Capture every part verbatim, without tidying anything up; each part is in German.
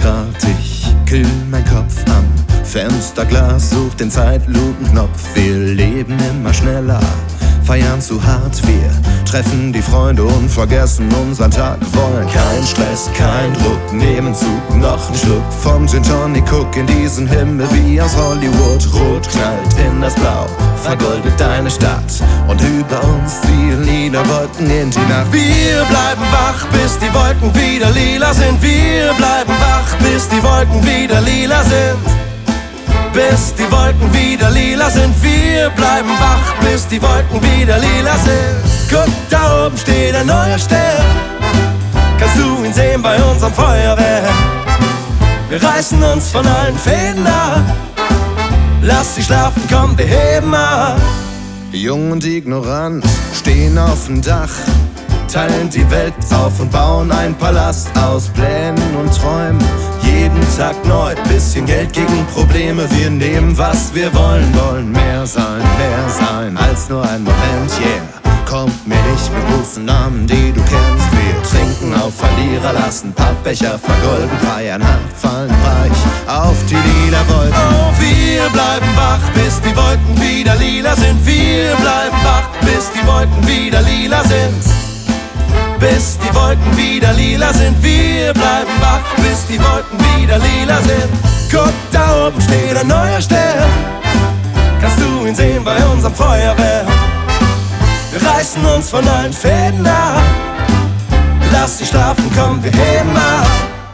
Grad, ich kühl mein Kopf am Fensterglas, such den Zeitlupenknopf. Wir leben immer schneller, feiern zu hart. Wir treffen die Freunde und vergessen unseren Tag. Wollen kein Stress, kein Druck, nehmen Zug, noch einen Schluck vom Gin Tonic. Guck in diesen Himmel wie aus Hollywood. Rot knallt in das Blau, vergoldet deine Stadt. Und über uns ziehen lila Wolken in die Nacht. Wir bleiben wach, bis die Wolken wieder lila sind. Wir bleiben wach, bis die Wolken wieder lila sind. Bis die Wolken wieder lila sind. Wir bleiben wach, bis die Wolken wieder lila sind. Guck, da oben steht ein neuer Stern. Kannst du ihn sehen bei unserem Feuerwerk? Wir reißen uns von allen Fäden ab. Lass sie schlafen, komm, wir heben ab. Jung und ignorant stehen auf dem Dach, teilen die Welt auf und bauen einen Palast aus Plänen und Träumen. Jeden Tag neu, bisschen Geld gegen Probleme. Wir nehmen, was wir wollen, wollen mehr sein, mehr sein als nur ein Moment, yeah. Kommt mir nicht mit großen Namen, die du kennst. Wir trinken auf Verlierer, lassen Pappbecher vergolden, feiern hart, fallen reich auf die lila Wolken. Oh, wir bleiben wach, bis die Wolken wieder lila sind. Wir bleiben wach, bis die Wolken wieder lila sind. Bis die Wolken wieder lila sind. Wir bleiben wach, bis die Wolken wieder lila sind. Guck, da oben steht ein neuer Stern. Kannst du ihn sehen bei unserem Feuerwerk? Wir reißen uns von allen Fäden ab. Lass sie schlafen, komm, wir heben ab.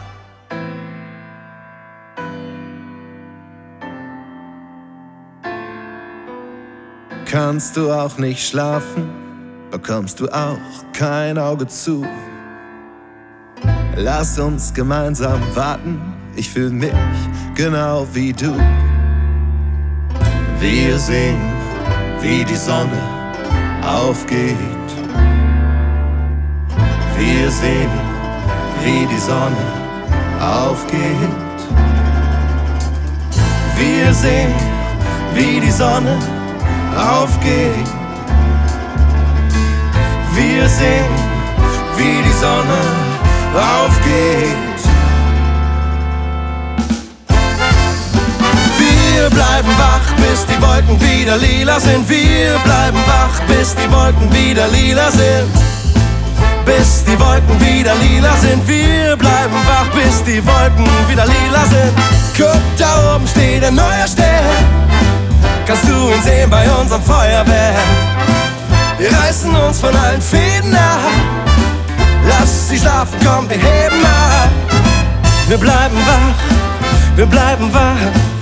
Kannst du auch nicht schlafen, bekommst du auch kein Auge zu. Lass uns gemeinsam warten, ich fühl mich genau wie du. Wir sehen, wie die Sonne aufgeht. Wir sehen, wie die Sonne aufgeht. Wir sehen, wie die Sonne aufgeht. Wir sehen, wie die Sonne aufgeht. Wir bleiben wach, bis die Wolken wieder lila sind. Wir bleiben wach, bis die Wolken wieder lila sind. Bis die Wolken wieder lila sind. Wir bleiben wach, bis die Wolken wieder lila sind. Guck, da oben steht ein neuer Stern. Kannst du ihn sehen bei unserem Feuerwerk? Wir reißen uns von allen Fäden ab. Lass sie schlafen, komm, wir heben ab. Wir bleiben wach, wir bleiben wach.